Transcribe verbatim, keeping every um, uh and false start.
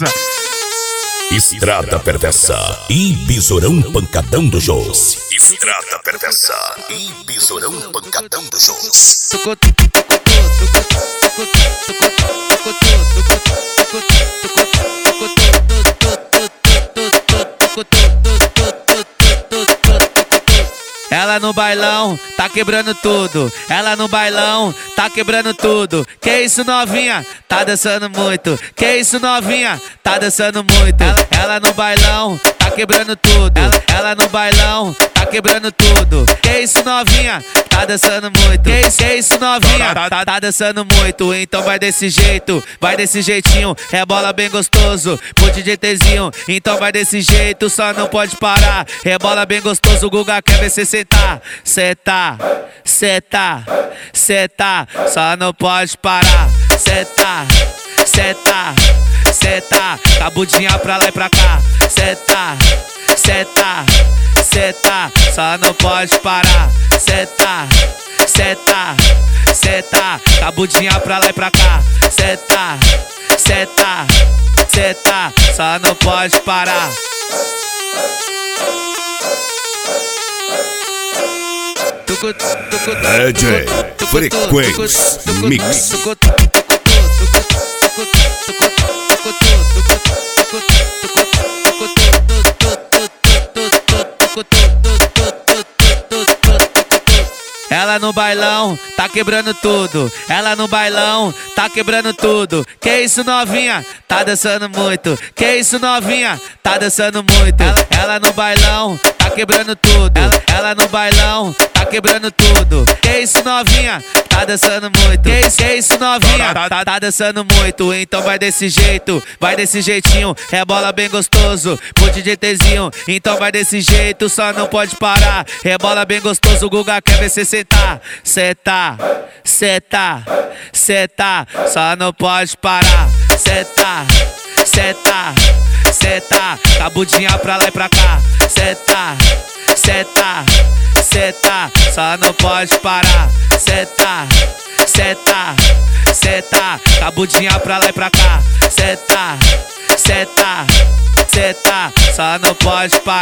Estrada Perversa e Besourão Pancadão do Jôs. Estrada Perversa e Besourão Pancadão do Jôs. Ela no bailão, tá quebrando tudo. Ela no bailão, tá quebrando tudo. Que isso, novinha? Tá dançando muito. Que isso, novinha? Tá dançando muito. Ela, ela no bailão, tá quebrando tudo. Ela, ela no bailão, tá quebrando tudo. Que isso, novinha? Tá dançando muito. Que isso, que isso, novinha? Tá, tá dançando muito. Então vai desse jeito, vai desse jeitinho. Rebola bem gostoso, pro D J Tzinho. Então vai desse jeito, só não pode parar. Rebola bem gostoso, o Guga quer ver cê sentar. Senta, senta, senta, só não pode parar. Senta, senta, senta, cabudinha pra lá e pra cá. Senta, senta, senta, só não pode parar. Senta, senta, senta, cabudinha pra lá e pra cá. Senta, senta, senta, só não pode parar. D J Frequência Mix. Ela no bailão, tá quebrando tudo. Ela no bailão, tá quebrando tudo. Que isso, novinha? Tá dançando muito. Que isso, novinha? Tá dançando muito. Ela, ela no bailão, tá quebrando tudo. Ela, ela no bailão, tá quebrando tudo. Que isso, novinha? Tá dançando muito. Que isso, que isso, novinha? Tá, tá dançando muito. Então vai desse jeito, vai desse jeitinho. Rebola bem gostoso, pro D J Tzinho. Então vai desse jeito, só não pode parar. Rebola bem gostoso, o Guga quer ver cê sentar. Senta, senta, senta, só não pode parar. Senta, senta, senta, cabudinha pra lá e pra cá. Senta, senta, senta, só não pode parar. Senta, senta, senta, cabudinha pra lá e pra cá. Senta, senta, senta, só não pode parar.